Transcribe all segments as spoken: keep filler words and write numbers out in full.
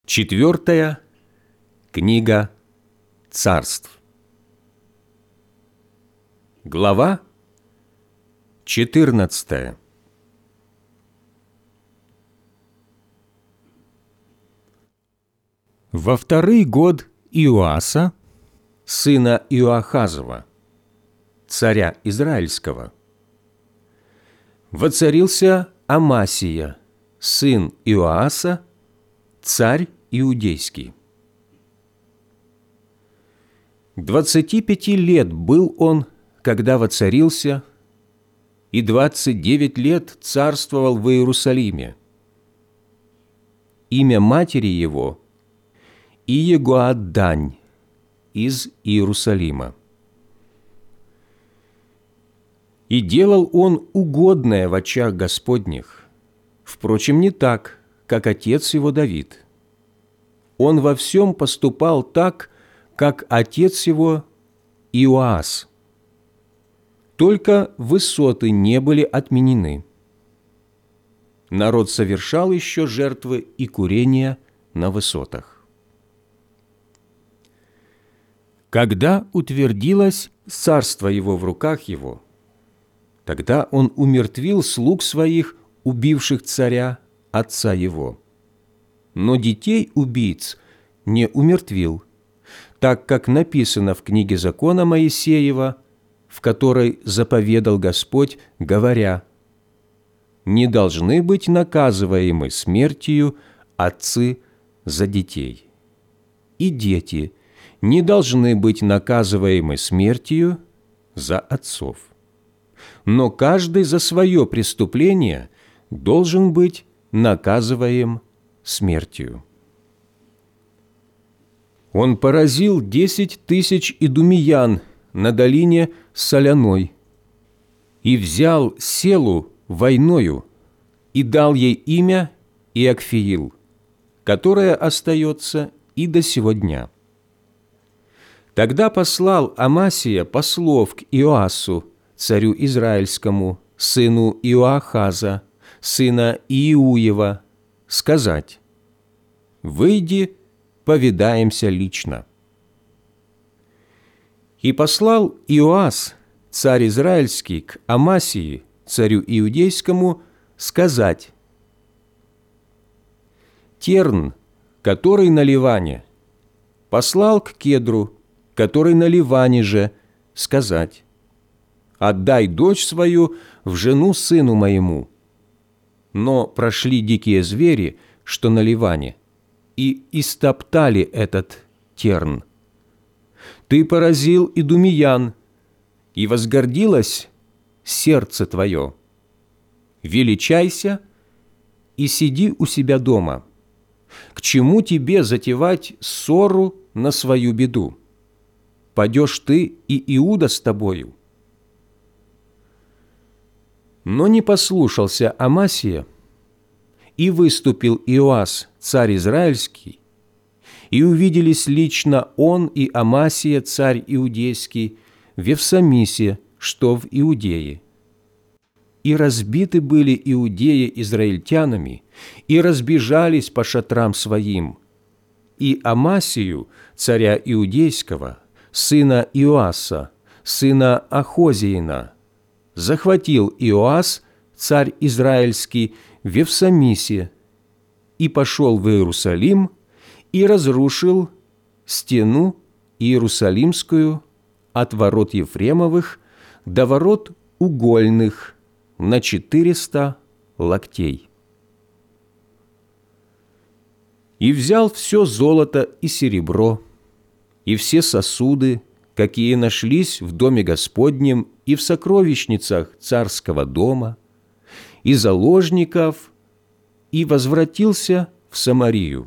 Четвертая книга Царств. Глава четырнадцатая. Во второй год Иоаса, сына Иоахазова, царя Израильского, воцарился Амасия, сын Иоаса, царь Иудейский. Двадцати пяти лет был он, когда воцарился, и двадцать девять лет царствовал в Иерусалиме. Имя матери его – Иегоаддань из Иерусалима. И делал он угодное в очах Господних, впрочем, не так, как отец его Давид. Он во всем поступал так, как отец его Иоас. Только высоты не были отменены. Народ совершал еще жертвы и курения на высотах. Когда утвердилось царство его в руках его, тогда он умертвил слуг своих, убивших царя, отца его. Но детей убийц не умертвил, так как написано в книге закона Моисеева, в которой заповедал Господь, говоря: «Не должны быть наказываемы смертью отцы за детей, и дети не должны быть наказываемы смертью за отцов. Но каждый за свое преступление должен быть наказываем смертью». Он поразил десять тысяч идумеян на долине Соляной и взял Селу войною и дал ей имя Иакфиил, которое остается и до сего дня. Тогда послал Амасия послов к Иоасу, царю Израильскому, сыну Иоахаза, сына Иуева, сказать: «Выйди, повидаемся лично». И послал Иоас, царь Израильский, к Амасии, царю Иудейскому, сказать: «Терн, который на Ливане, послал к Кедру, который на Ливане же, сказать: отдай дочь свою в жену сыну моему. Но прошли дикие звери, что на Ливане, и истоптали этот терн. Ты поразил идумеян, и возгордилось сердце твое. Величайся и сиди у себя дома. К чему тебе затевать ссору на свою беду? Падешь ты, и Иуда с тобою». Но не послушался Амасия, и выступил Иоас, царь Израильский, и увиделись лично он и Амасия, царь Иудейский, в Евсамисе, что в Иудее. И разбиты были иудеи израильтянами, и разбежались по шатрам своим. И Амасию, царя Иудейского, сына Иоаса, сына Ахозиина, захватил Иоас, царь Израильский, в Евсамисе, и пошел в Иерусалим, и разрушил стену Иерусалимскую от ворот Ефремовых до ворот угольных на четыреста локтей. И взял все золото и серебро, и все сосуды, какие нашлись в доме Господнем и в сокровищницах царского дома, и заложников, и возвратился в Самарию.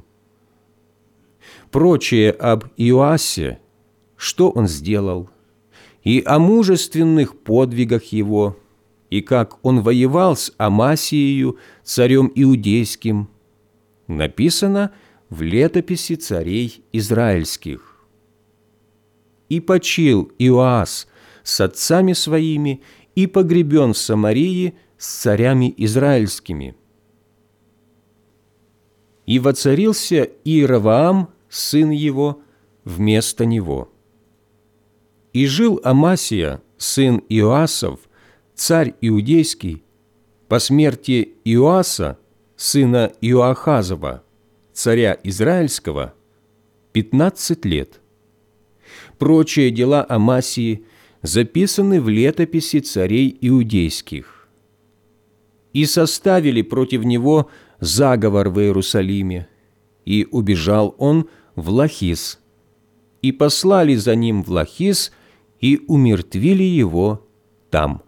Прочее об Иоасе, что он сделал, и о мужественных подвигах его, и как он воевал с Амасией, царем Иудейским, написано в летописи царей израильских. И почил Иоас с отцами своими, и погребен в Самарии с царями израильскими. и воцарился Иеровоам, сын его, вместо него. И жил Амасия, сын Иоасов, царь иудейский, по смерти Иоаса, сына Иоахазова, царя израильского, пятнадцать лет. Прочие дела Амасии записаны в летописи царей иудейских. И составили против него заговор в Иерусалиме, и убежал он в Лахис, и послали за ним в Лахис, и умертвили его там.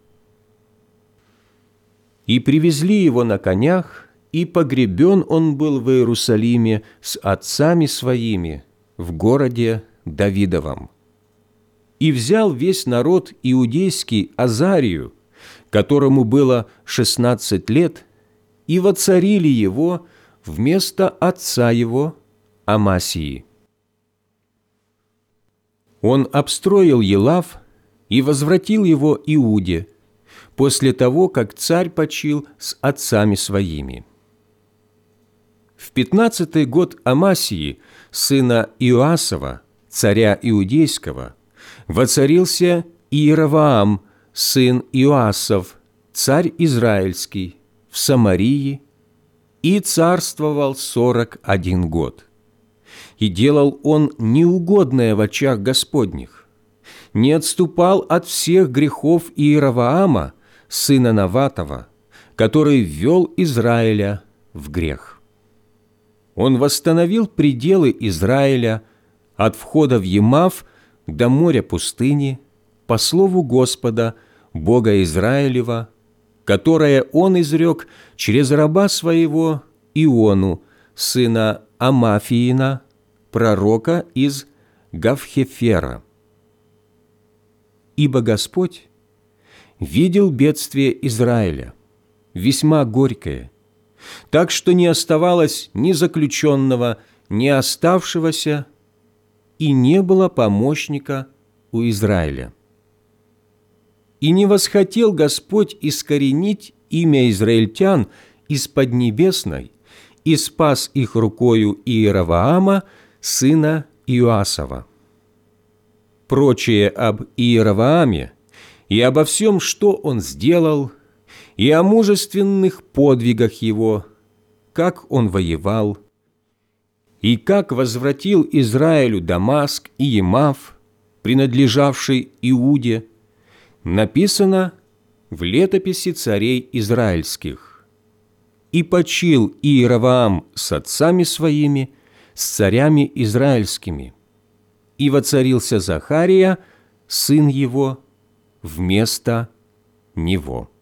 И привезли его на конях, и погребен он был в Иерусалиме с отцами своими в городе Давидовом. И взял весь народ иудейский Азарию, которому было шестнадцать лет, и воцарили его вместо отца его Амасии. Он обстроил Елав и возвратил его Иуде, после того, как царь почил с отцами своими. В пятнадцатый год Амасии, сына Иоасова, царя иудейского, воцарился Иеровоам, сын Иоасов, царь израильский, в Самарии, и царствовал сорок один год. И делал он неугодное в очах Господних, не отступал от всех грехов Иеровоама, сына Наватова, который ввел Израиля в грех. Он восстановил пределы Израиля от входа в Емав до моря пустыни по слову Господа, Бога Израилева, которое он изрек через раба своего Иону, сына Амафиина, пророка из Гавхефера. Ибо Господь видел бедствие Израиля, весьма горькое, так что не оставалось ни заключенного, ни оставшегося, и не было помощника у Израиля. И не восхотел Господь искоренить имя израильтян из Поднебесной и спас их рукою Иеровоама, сына Иоасова. Прочее об Иеровоаме и обо всем, что он сделал, и о мужественных подвигах его, как он воевал, и как возвратил Израилю Дамаск и Емав, принадлежавший Иуде, написано в летописи царей израильских. И почил Иеровоам с отцами своими, с царями израильскими, и воцарился Захария, сын его, вместо него.